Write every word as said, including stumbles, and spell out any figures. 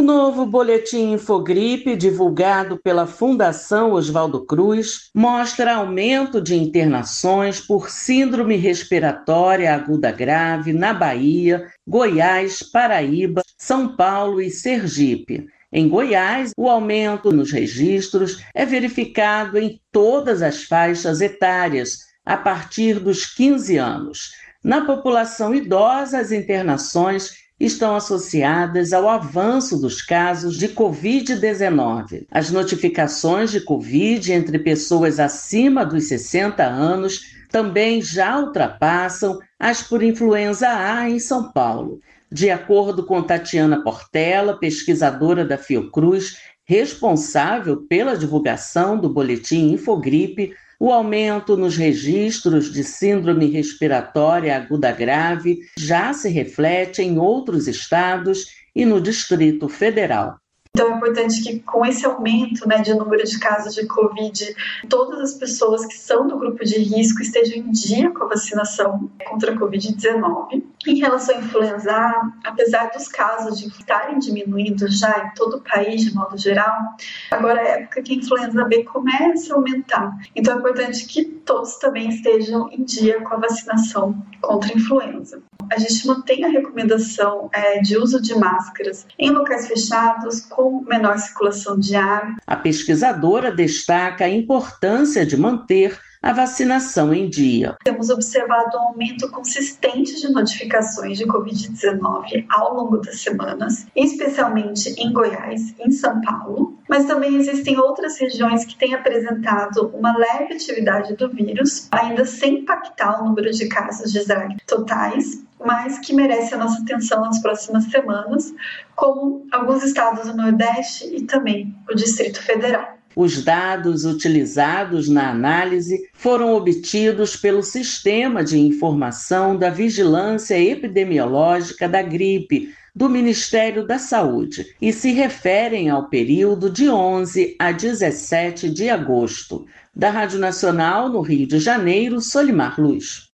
novo boletim Infogripe, divulgado pela Fundação Oswaldo Cruz, mostra aumento de internações por síndrome respiratória aguda grave na Bahia, Goiás, Paraíba, São Paulo e Sergipe. Em Goiás, o aumento nos registros é verificado em todas as faixas etárias, a partir dos quinze anos. Na população idosa, as internações estão associadas ao avanço dos casos de covid dezenove. As notificações de Covid entre pessoas acima dos sessenta anos também já ultrapassam as por influenza A em São Paulo. De acordo com Tatiana Portela, pesquisadora da Fiocruz, responsável pela divulgação do boletim Infogripe, o aumento nos registros de síndrome respiratória aguda grave já se reflete em outros estados e no Distrito Federal. Então é importante que com esse aumento, né, de número de casos de Covid, todas as pessoas que são do grupo de risco estejam em dia com a vacinação contra a covid dezenove. Em relação à influenza A, apesar dos casos de estarem diminuindo já em todo o país de modo geral, agora é a época que a influenza B começa a aumentar. Então é importante que todos também estejam em dia com a vacinação contra a influenza. A gente mantém a recomendação é, de uso de máscaras em locais fechados, com menor circulação de ar. A pesquisadora destaca a importância de manter a vacinação em dia. Temos observado um aumento consistente de notificações de covid dezenove ao longo das semanas, especialmente em Goiás e em São Paulo, mas também existem outras regiões que têm apresentado uma leve atividade do vírus, ainda sem impactar o número de casos de Zarac totais, mas que merece a nossa atenção nas próximas semanas, como alguns estados do Nordeste e também o Distrito Federal. Os dados utilizados na análise foram obtidos pelo Sistema de Informação da Vigilância Epidemiológica da Gripe, do Ministério da Saúde, e se referem ao período de onze a dezessete de agosto. Da Rádio Nacional, no Rio de Janeiro, Solimar Luz.